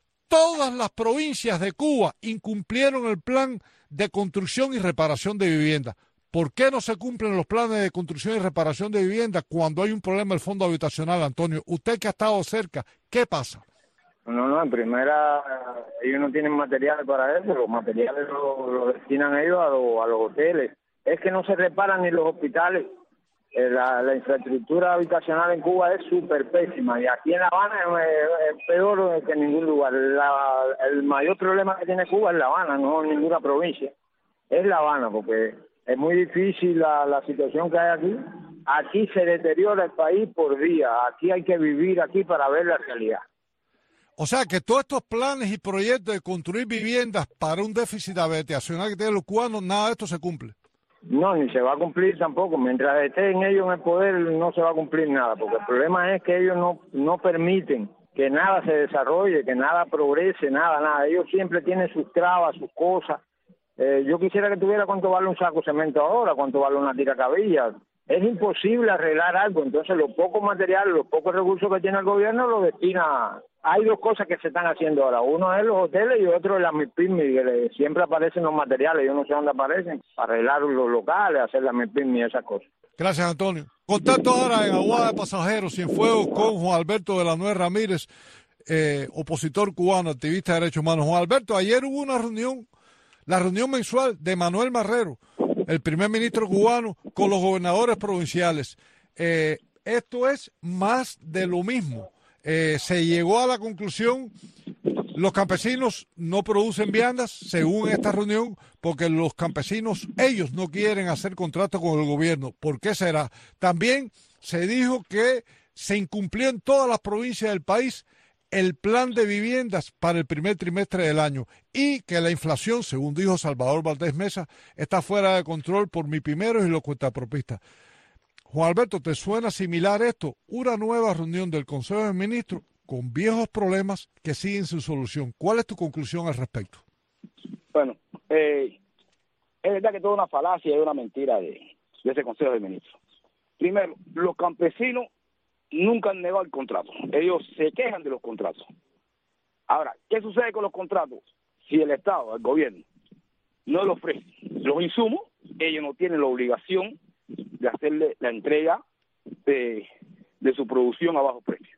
todas las provincias de Cuba incumplieron el plan de construcción y reparación de viviendas. ¿Por qué no se cumplen los planes de construcción y reparación de vivienda cuando hay un problema del fondo habitacional, Antonio? Usted que ha estado cerca, ¿qué pasa? No, no, en primera, ellos no tienen materiales para eso, los materiales los lo destinan ellos a, lo, a los hoteles. Es que no se reparan ni los hospitales. Eh, la, la infraestructura habitacional en Cuba es súper pésima, y aquí en La Habana es, es peor que en ningún lugar. La, el mayor problema que tiene Cuba es La Habana, no en ninguna provincia. Es La Habana, porque es muy difícil la, la situación que hay aquí, aquí se deteriora el país por día. Aquí hay que vivir aquí para ver la realidad. O sea que todos estos planes y proyectos de construir viviendas para un déficit habitacional que tienen los cubanos, nada de esto se cumple. No, ni se va a cumplir tampoco. Mientras estén ellos en el poder no se va a cumplir nada, porque el problema es que ellos no, no permiten que nada se desarrolle, que nada progrese, nada, nada. Ellos siempre tienen sus trabas, sus cosas. Eh, yo quisiera que tuviera cuánto vale un saco de cemento ahora, cuánto vale una tiracabilla. Es imposible arreglar algo, entonces los pocos materiales, los pocos recursos que tiene el gobierno los destina. Hay dos cosas que se están haciendo ahora, uno es los hoteles y otro es las MIPYME, que le, siempre aparecen los materiales, yo no sé dónde aparecen, para arreglar los locales, hacer las MIPYME y esas cosas. Gracias, Antonio. Contacto ahora en Aguada de Pasajeros, Cienfuegos, con Juan Alberto de la Nuez Ramírez, eh, opositor cubano, activista de derechos humanos. Juan Alberto, ayer hubo una reunión, la reunión mensual de Manuel Marrero, el primer ministro cubano, con los gobernadores provinciales. Eh, esto es más de lo mismo. Eh, se llegó a la conclusión, los campesinos no producen viandas, según esta reunión, porque los campesinos, ellos no quieren hacer contratos con el gobierno. ¿Por qué será? También se dijo que se incumplió en todas las provincias del país el plan de viviendas para el primer trimestre del año y que la inflación, según dijo Salvador Valdés Mesa, está fuera de control por MIPYMEROS y los cuentapropistas. Juan Alberto, ¿te suena similar esto? Una nueva reunión del Consejo de Ministros con viejos problemas que siguen sin solución. ¿Cuál es tu conclusión al respecto? Bueno, eh, es verdad que toda una falacia y una mentira de, de ese Consejo de Ministros. Primero, los campesinos nunca han negado el contrato. Ellos se quejan de los contratos. Ahora, ¿qué sucede con los contratos? Si el Estado, el gobierno, no le ofrece los insumos, ellos no tienen la obligación de hacerle la entrega de, de su producción a bajo precio.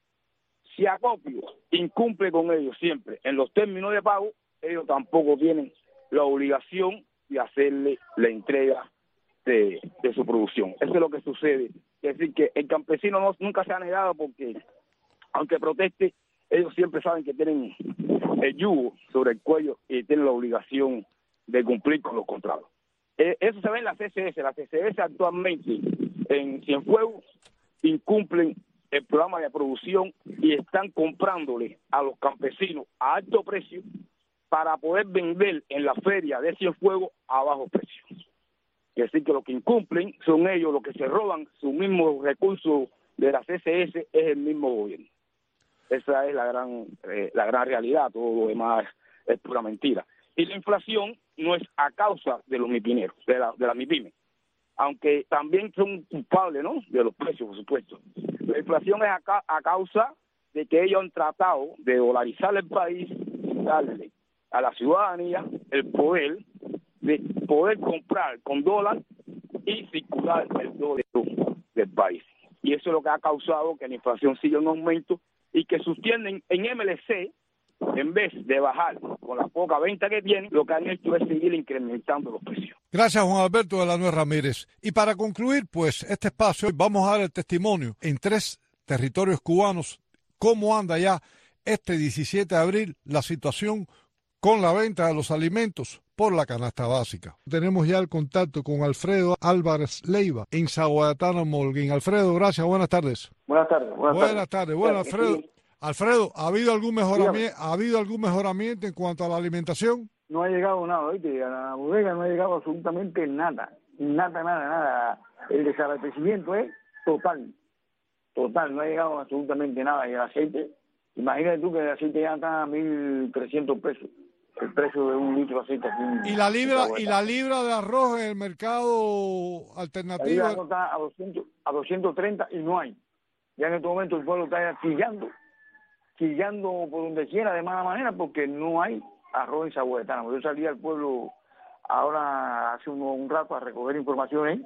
Si Acopio incumple con ellos siempre en los términos de pago, ellos tampoco tienen la obligación de hacerle la entrega de, de su producción. Eso es lo que sucede. Es decir, que el campesino no, nunca se ha negado porque, aunque proteste, ellos siempre saben que tienen el yugo sobre el cuello y tienen la obligación de cumplir con los contratos. Eh, eso se ve en la C C S. La C C S actualmente en Cienfuegos incumplen el programa de producción y están comprándole a los campesinos a alto precio para poder vender en la feria de Cienfuegos a bajo precio. Es decir, que lo que incumplen son ellos, los que se roban sus mismos recursos de la C C S es el mismo gobierno. Esa es la gran eh, la gran realidad, todo lo demás es, es pura mentira. Y la inflación no es a causa de los mipineros, de la, de la MIPYME, aunque también son culpables, ¿no?, de los precios, por supuesto. La inflación es a, ca a causa de que ellos han tratado de dolarizar el país, darle a la ciudadanía el poder de poder comprar con dólar y circular el dólar del país. Y eso es lo que ha causado que la inflación siga en aumento y que sostienen en M L C, en vez de bajar con la poca venta que tienen, lo que han hecho es seguir incrementando los precios. Gracias, Juan Alberto de la Nuez Ramírez. Y para concluir, pues, este espacio, vamos a dar el testimonio en tres territorios cubanos, cómo anda ya este diecisiete de abril la situación con la venta de los alimentos por la canasta básica. Tenemos ya el contacto con Alfredo Álvarez Leiva en Zaguayatano, Molguín. Alfredo, gracias, buenas tardes. Buenas tardes. Buenas, buenas tardes. tardes. Bueno, Alfredo, Sí. Alfredo, ¿ha habido algún mejoramiento, ¿ha habido algún mejoramiento en cuanto a la alimentación? No ha llegado nada, ¿oíste? A la bodega no ha llegado absolutamente nada. Nada, nada, nada. El desabastecimiento es total. Total, no ha llegado absolutamente nada. Y el aceite, imagínate tú que el aceite ya está a mil trescientos pesos. El precio de un litro de aceite aquí. ¿Y la libra y la libra de arroz en el mercado alternativo? La libra está a doscientos, a doscientos treinta y no hay. Ya en este momento el pueblo está chillando, chillando por donde quiera de mala manera porque no hay arroz en Zaguayatano. Yo salí al pueblo ahora hace un, un rato a recoger informaciones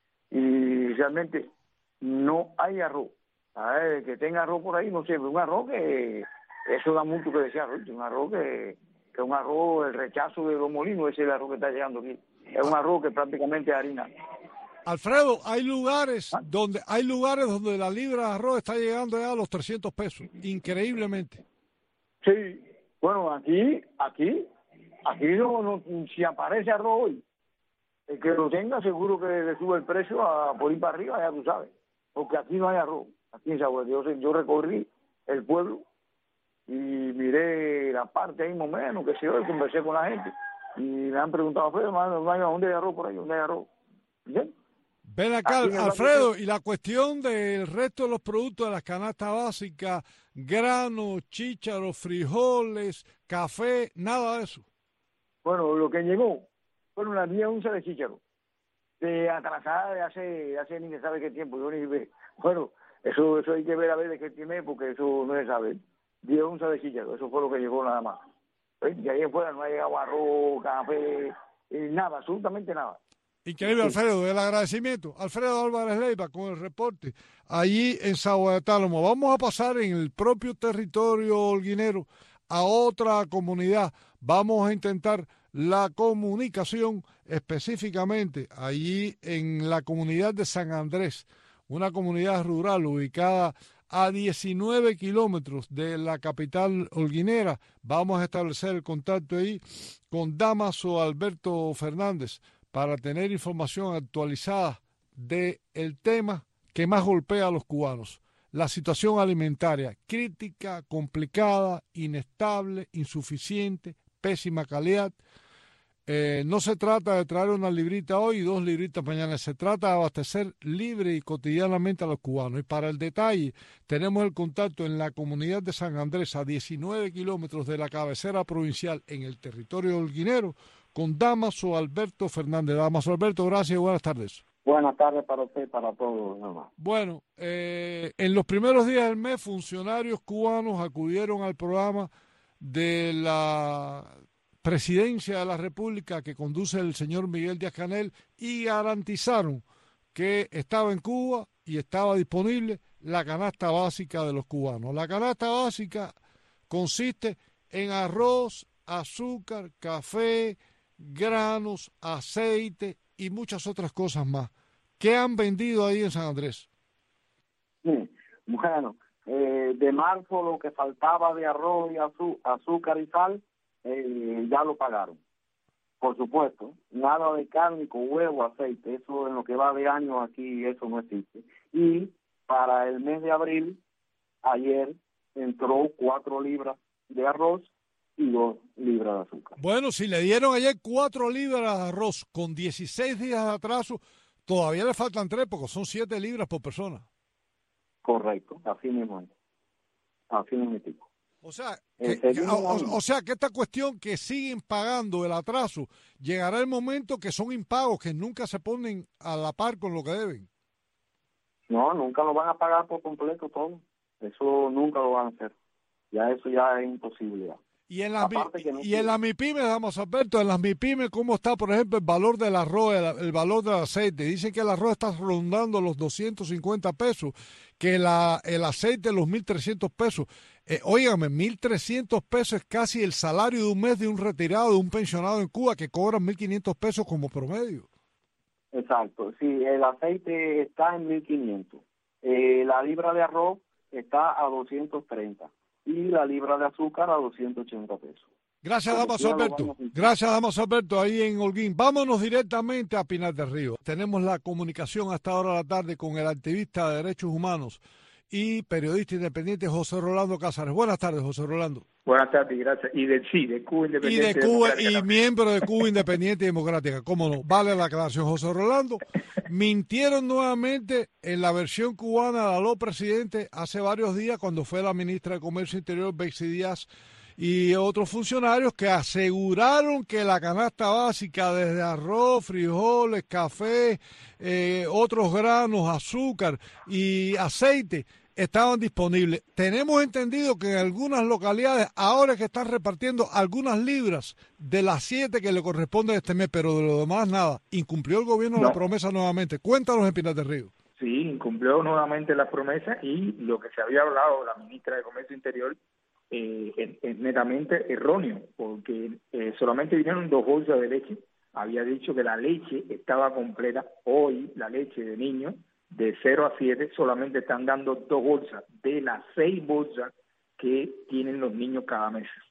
y realmente no hay arroz. A ver, que tenga arroz por ahí, no sé, un arroz que eso da mucho que desear, un arroz que que es un arroz, el rechazo de los molinos, ese es el arroz que está llegando aquí. Es un arroz que prácticamente es harina. Alfredo, hay lugares ¿Ah? donde hay lugares donde la libra de arroz está llegando ya a los trescientos pesos, increíblemente. Sí, bueno, aquí, aquí, aquí no, no si aparece arroz hoy, el que lo tenga seguro que le sube el precio a, por ir para arriba, ya tú sabes, porque aquí no hay arroz, aquí en Sahueta. Yo, yo recorrí el pueblo y miré la parte ahí más o menos, que sé yo, y conversé con la gente, y me han preguntado, Alfredo, ¿dónde hay arroz por ahí? ¿Dónde hay arroz? ¿Bien? Ven acá, Alfredo, y la cuestión del resto de los productos de las canastas básicas, granos, chícharos, frijoles, café, nada de eso. Bueno, lo que llegó fueron las diez onzas de chícharo, de atrasada de hace, de hace ni se sabe qué tiempo, yo ni ve. Bueno, eso, eso hay que ver a ver de qué tiene, porque eso no se sabe. diez onzas de chícharo, eso fue lo que llegó nada más. Y ahí afuera no ha llegado arroz, café, nada, absolutamente nada. Increíble, Alfredo, el agradecimiento. Alfredo Álvarez Leiva con el reporte allí en Sahuetálamo. Vamos a pasar en el propio territorio holguinero a otra comunidad. Vamos a intentar la comunicación específicamente allí en la comunidad de San Andrés, una comunidad rural ubicada a diecinueve kilómetros de la capital holguinera. Vamos a establecer el contacto ahí con Damaso Alberto Fernández para tener información actualizada del tema que más golpea a los cubanos. La situación alimentaria, crítica, complicada, inestable, insuficiente, pésima calidad. Eh, no se trata de traer una librita hoy y dos libritas mañana, se trata de abastecer libre y cotidianamente a los cubanos. Y para el detalle, tenemos el contacto en la comunidad de San Andrés, a diecinueve kilómetros de la cabecera provincial en el territorio holguinero, con Damaso Alberto Fernández. Damaso Alberto, gracias y buenas tardes. Buenas tardes para usted y para todos. Nada. Bueno, eh, en los primeros días del mes, funcionarios cubanos acudieron al programa de la Presidencia de la República que conduce el señor Miguel Díaz-Canel y garantizaron que estaba en Cuba y estaba disponible la canasta básica de los cubanos. La canasta básica consiste en arroz, azúcar, café, granos, aceite y muchas otras cosas más. ¿Qué han vendido ahí en San Andrés? Sí, bueno, eh, de marzo lo que faltaba de arroz y azú azúcar y sal, eh, ya lo pagaron. Por supuesto, nada de carne con huevo, aceite, eso en lo que va de año aquí, eso no existe. Y para el mes de abril, ayer entró cuatro libras de arroz y dos libras de azúcar. Bueno, si le dieron ayer cuatro libras de arroz con dieciséis días de atraso, todavía le faltan tres porque son siete libras por persona. Correcto, así mismo. Así mismo. O sea, que, que, o, o sea que esta cuestión que siguen pagando el atraso, llegará el momento que son impagos, que nunca se ponen a la par con lo que deben. No, nunca lo van a pagar por completo todo. Eso nunca lo van a hacer. Ya eso ya es imposible. Ya. Y en las no y en las MIPYMES, vamos Alberto, en las MIPYMES, ¿cómo está, por ejemplo, el valor del arroz, el, el valor del aceite? Dicen que el arroz está rondando los doscientos cincuenta pesos, que la, el aceite los mil trescientos pesos. Eh, óigame, mil trescientos pesos es casi el salario de un mes de un retirado, de un pensionado en Cuba, que cobran mil quinientos pesos como promedio. Exacto, sí, el aceite está en mil quinientos. Eh, la libra de arroz está a doscientos treinta. Y la libra de azúcar a doscientos ochenta pesos. Gracias, Damaso Alberto. Gracias, Damaso Alberto, ahí en Holguín. Vámonos directamente a Pinar del Río. Tenemos la comunicación a esta hora de la tarde con el activista de derechos humanos y periodista independiente José Rolando Cázares. Buenas tardes, José Rolando. Buenas tardes, gracias. Y del sí, de Cuba Independiente. Y de Cuba y miembro de Cuba Independiente y Democrática. ¿Cómo no? Vale la aclaración, José Rolando. Mintieron nuevamente en la versión cubana de Aló Presidente hace varios días cuando fue la ministra de Comercio Interior, Betsy Díaz, y otros funcionarios que aseguraron que la canasta básica, desde arroz, frijoles, café, eh, otros granos, azúcar y aceite, estaban disponibles. Tenemos entendido que en algunas localidades ahora que están repartiendo algunas libras de las siete que le corresponden este mes, pero de lo demás nada. Incumplió el gobierno no. la promesa nuevamente. Cuéntanos en Pinar del Río. Sí, incumplió nuevamente la promesa y lo que se había hablado la ministra de Comercio Interior eh, es, es netamente erróneo, porque eh, solamente vinieron dos bolsas de leche. Había dicho que la leche estaba completa. Hoy la leche de niños de cero a siete solamente están dando dos bolsas de las seis bolsas que tienen los niños cada mes.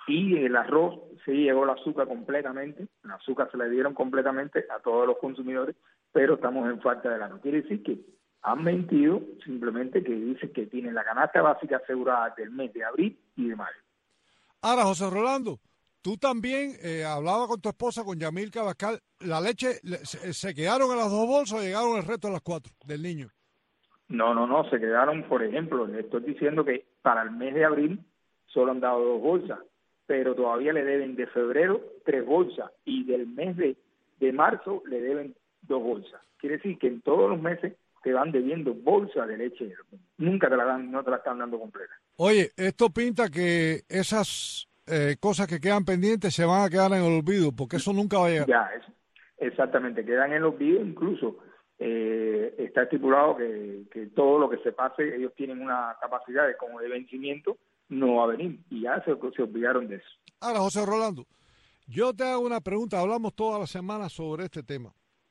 y el arroz sí llegó el azúcar completamente, el azúcar se le dieron completamente a todos los consumidores, pero estamos en falta de grano. Quiere decir que han mentido, simplemente que dicen que tienen la canasta básica asegurada del mes de abril y de mayo. Ahora, José Rolando, tú también eh, hablabas con tu esposa, con Yamil Cabascal, la leche, se, se quedaron en las dos bolsas o llegaron el resto de las cuatro del niño? No, no, no, se quedaron, por ejemplo, le estoy diciendo que para el mes de abril solo han dado dos bolsas, pero todavía le deben de febrero tres bolsas y del mes de, de marzo le deben dos bolsas. Quiere decir que en todos los meses te van debiendo bolsas de leche, nunca te la dan, no te la están dando completa. Oye, esto pinta que esas eh, cosas que quedan pendientes se van a quedar en el olvido, porque eso nunca va a llegar. Ya, es, exactamente, quedan en el olvido, incluso eh, está estipulado que, que todo lo que se pase, ellos tienen una capacidad de como de vencimiento, no va a venir, y ya se, se olvidaron de eso. Ahora, José Rolando, yo te hago una pregunta, hablamos toda la semana sobre este tema.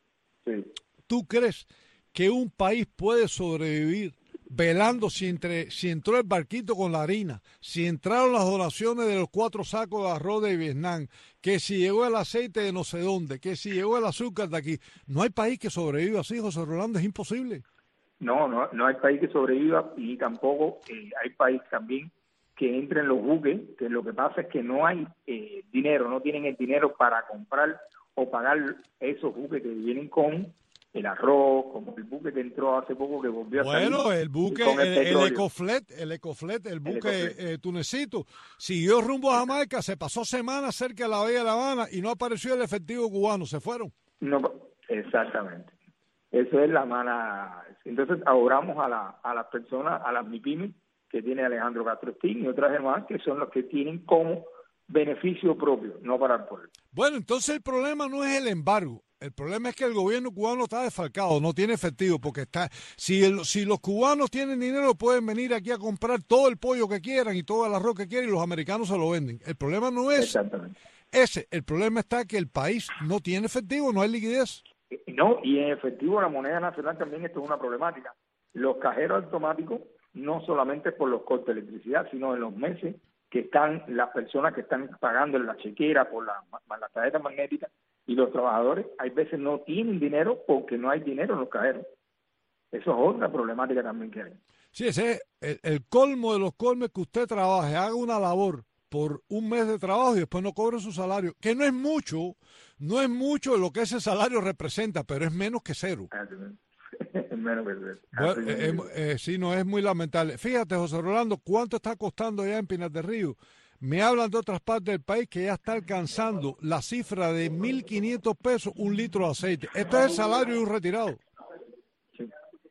Sí. ¿Tú crees que un país puede sobrevivir velando si, entre, si entró el barquito con la harina, si entraron las donaciones de los cuatro sacos de arroz de Vietnam, que si llegó el aceite de no sé dónde, que si llegó el azúcar de aquí? No hay país que sobreviva así, José Rolando, es imposible. No, no, no hay país que sobreviva y tampoco eh, hay país también que entre en los buques, que lo que pasa es que no hay eh, dinero, no tienen el dinero para comprar o pagar esos buques que vienen con el arroz, como el buque que entró hace poco que volvió a salir. Bueno, el buque, el, el, el Ecoflet, el Ecoflet, el buque el Ecoflet. Eh, tunecito, siguió rumbo a Jamaica, se pasó semanas cerca de la Bahía de La Habana y no apareció el efectivo cubano, se fueron. No, exactamente. Eso es la mala. Entonces, ahorramos a, la, a las personas, a las MIPYME que tiene Alejandro Castro Espín y otras demás, que son los que tienen como beneficio propio, no para el pueblo. Bueno, entonces el problema no es el embargo. El problema es que el gobierno cubano está desfalcado, no tiene efectivo, porque está si el, si los cubanos tienen dinero pueden venir aquí a comprar todo el pollo que quieran y todo el arroz que quieran y los americanos se lo venden. El problema no es ese, el problema está que el país no tiene efectivo, no hay liquidez. No, y en efectivo la moneda nacional también esto es una problemática. Los cajeros automáticos no solamente por los costos de electricidad, sino en los meses que están las personas que están pagando en la chequera por la, la tarjeta magnética y los trabajadores, hay veces no tienen dinero porque no hay dinero en los cajeros. Eso es otra problemática también que hay. Sí, ese es el, el colmo de los colmes, que usted trabaje, haga una labor por un mes de trabajo y después no cobre su salario, que no es mucho, no es mucho lo que ese salario representa, pero es menos que cero. Es menos que cero. Bueno, eh, eh, sí, no, es muy lamentable. Fíjate, José Rolando, ¿cuánto está costando ya en Pinar del Río? Me hablan de otras partes del país que ya está alcanzando la cifra de mil quinientos pesos un litro de aceite. Este es el salario de un retirado. Sí.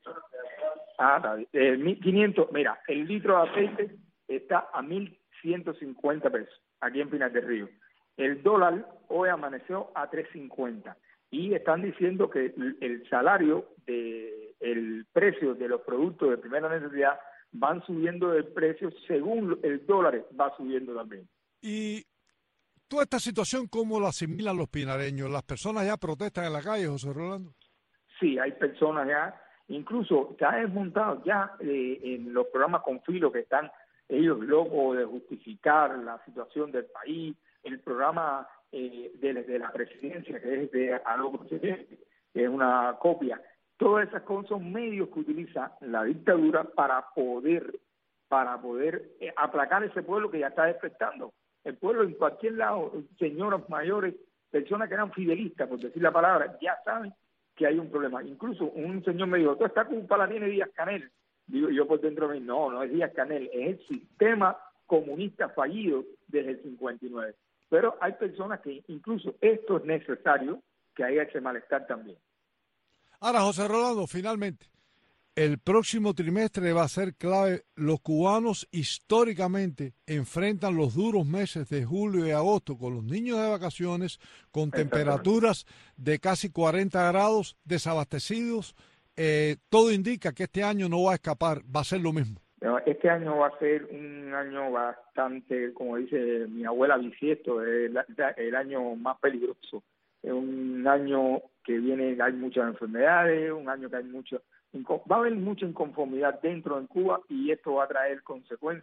Ah, está bien. Eh, mil quinientos, mira, el litro de aceite está a mil ciento cincuenta pesos aquí en Pinar del Río. El dólar hoy amaneció a tres cincuenta y están diciendo que el, el salario de el precio de los productos de primera necesidad van subiendo de precio según el dólar va subiendo también. Y toda esta situación, ¿cómo la asimilan los pinareños? ¿Las personas ya protestan en la calle, José Rolando? Sí, hay personas ya, incluso se ha desmontado ya eh, en los programas con filo que están ellos locos de justificar la situación del país, el programa eh, de, de la presidencia que es de Aló Presidente, que es una copia. Todas esas cosas son medios que utiliza la dictadura para poder para poder eh, aplacar ese pueblo que ya está despertando. El pueblo en cualquier lado, señoras mayores, personas que eran fidelistas, por decir la palabra, ya saben que hay un problema. Incluso un señor me dijo, toda esta culpa la tiene Díaz Canel. Digo yo por dentro de mí, no, no es Díaz Canel, es el sistema comunista fallido desde el cincuenta y nueve. Pero hay personas que incluso esto es necesario, que haya ese malestar también. Ahora, José Rolando, finalmente, el próximo trimestre va a ser clave. Los cubanos históricamente enfrentan los duros meses de julio y agosto con los niños de vacaciones, con temperaturas de casi cuarenta grados, desabastecidos. Eh, todo indica que este año no va a escapar, va a ser lo mismo. Este año va a ser un año bastante, como dice mi abuela bisiesto, el, el año más peligroso. Es un año que viene, hay muchas enfermedades, un año que hay mucho, va a haber mucha inconformidad dentro de Cuba y esto va a traer consecuencias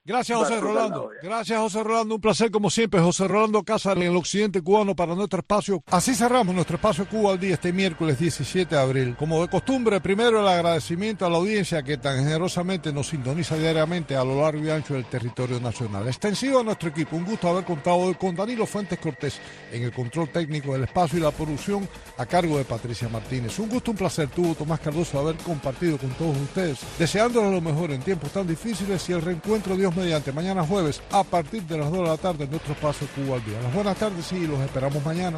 Gracias, José Rolando. Gracias, José Rolando. Un placer, como siempre. José Rolando Casas, en el occidente cubano, para nuestro espacio. Así cerramos nuestro espacio Cuba al Día este miércoles diecisiete de abril. Como de costumbre, primero el agradecimiento a la audiencia que tan generosamente nos sintoniza diariamente a lo largo y ancho del territorio nacional. Extensivo a nuestro equipo. Un gusto haber contado hoy con Danilo Fuentes Cortés en el control técnico del espacio y la producción a cargo de Patricia Martínez. Un gusto, un placer tuvo Tomás Cardoso haber compartido con todos ustedes, deseándoles lo mejor en tiempos tan difíciles y el reencuentro, Dios mediante, mañana jueves a partir de las dos de la tarde en nuestro espacio Cuba al Día. Las buenas tardes y los esperamos mañana.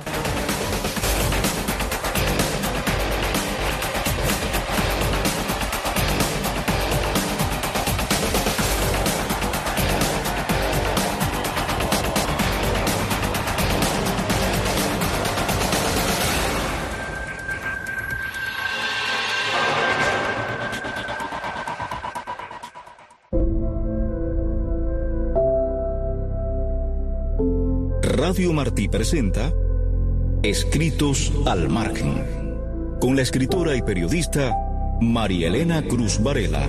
Radio Martí presenta Escritos al Margen, con la escritora y periodista María Elena Cruz Varela.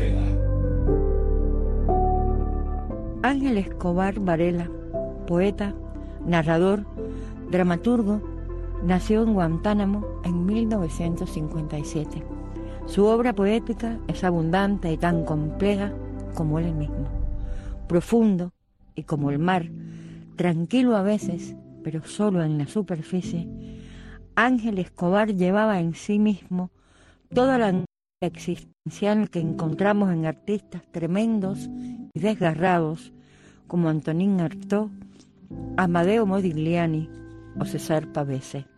Ángel Escobar Varela, poeta, narrador, dramaturgo, nació en Guantánamo en mil novecientos cincuenta y siete. Su obra poética es abundante y tan compleja como él mismo, profundo y como el mar, tranquilo a veces, pero solo en la superficie. Ángel Escobar llevaba en sí mismo toda la angustia existencial que encontramos en artistas tremendos y desgarrados como Antonín Artaud, Amadeo Modigliani o César Pavese.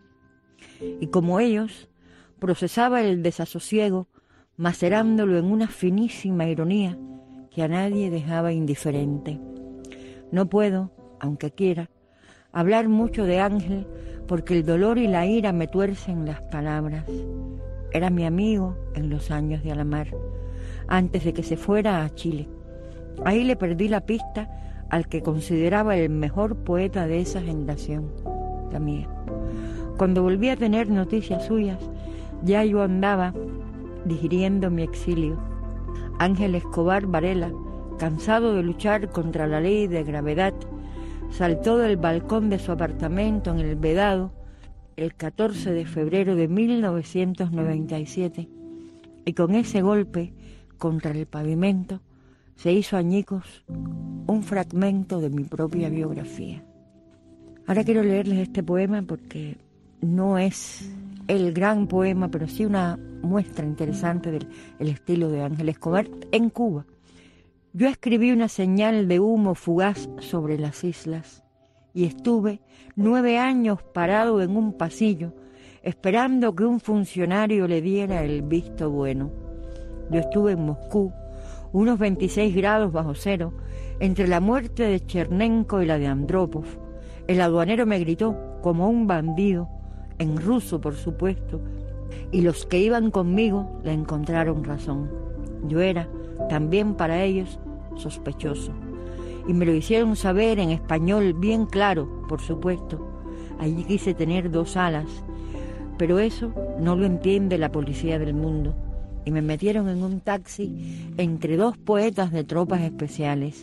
Y como ellos, procesaba el desasosiego, macerándolo en una finísima ironía que a nadie dejaba indiferente. No puedo, aunque quiera, hablar mucho de Ángel porque el dolor y la ira me tuercen las palabras. Era mi amigo en los años de Alamar, antes de que se fuera a Chile. Ahí le perdí la pista al que consideraba el mejor poeta de esa generación, la mía. Cuando volví a tener noticias suyas, ya yo andaba digiriendo mi exilio. Ángel Escobar Varela, cansado de luchar contra la ley de gravedad, saltó del balcón de su apartamento en El Vedado el catorce de febrero de mil novecientos noventa y siete y con ese golpe contra el pavimento se hizo añicos un fragmento de mi propia biografía. Ahora quiero leerles este poema porque no es el gran poema, pero sí una muestra interesante del el estilo de Ángel Escobar en Cuba. Yo escribí una señal de humo fugaz sobre las islas y estuve nueve años parado en un pasillo esperando que un funcionario le diera el visto bueno. Yo estuve en Moscú, unos veintiséis grados bajo cero, entre la muerte de Chernenko y la de Andropov. El aduanero me gritó como un bandido, en ruso por supuesto, y los que iban conmigo le encontraron razón. Yo era, también para ellos, sospechoso. Y me lo hicieron saber en español bien claro, por supuesto. Allí quise tener dos alas, pero eso no lo entiende la policía del mundo. Y me metieron en un taxi entre dos poetas de tropas especiales.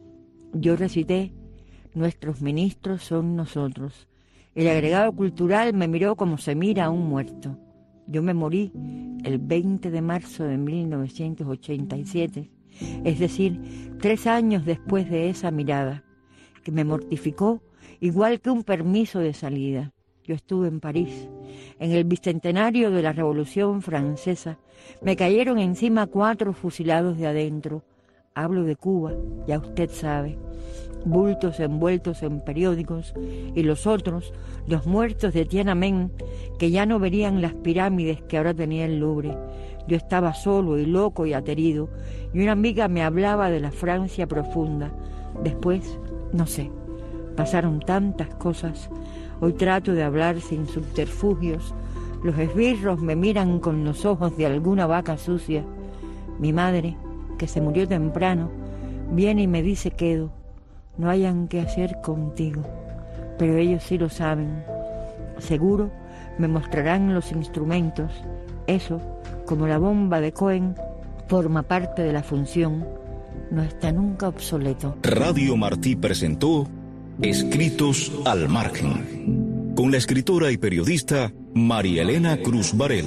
Yo recité, nuestros ministros son nosotros. El agregado cultural me miró como se mira a un muerto. Yo me morí el veinte de marzo de mil novecientos ochenta y siete, es decir, tres años después de esa mirada, que me mortificó igual que un permiso de salida. Yo estuve en París, en el bicentenario de la Revolución Francesa. Me cayeron encima cuatro fusilados de adentro. Hablo de Cuba, ya usted sabe. Bultos envueltos en periódicos, y los otros, los muertos de Tiananmen, que ya no verían las pirámides que ahora tenía el Louvre. Yo estaba solo y loco y aterido, y una amiga me hablaba de la Francia profunda. Después, no sé, pasaron tantas cosas. Hoy trato de hablar sin subterfugios. Los esbirros me miran con los ojos de alguna vaca sucia. Mi madre, que se murió temprano, viene y me dice quedo. No hayan qué hacer contigo, pero ellos sí lo saben. Seguro me mostrarán los instrumentos. Eso, como la bomba de Cohen, forma parte de la función. no está nunca obsoleto. Radio Martí presentó Escritos al Margen, con la escritora y periodista María Elena Cruz Varela.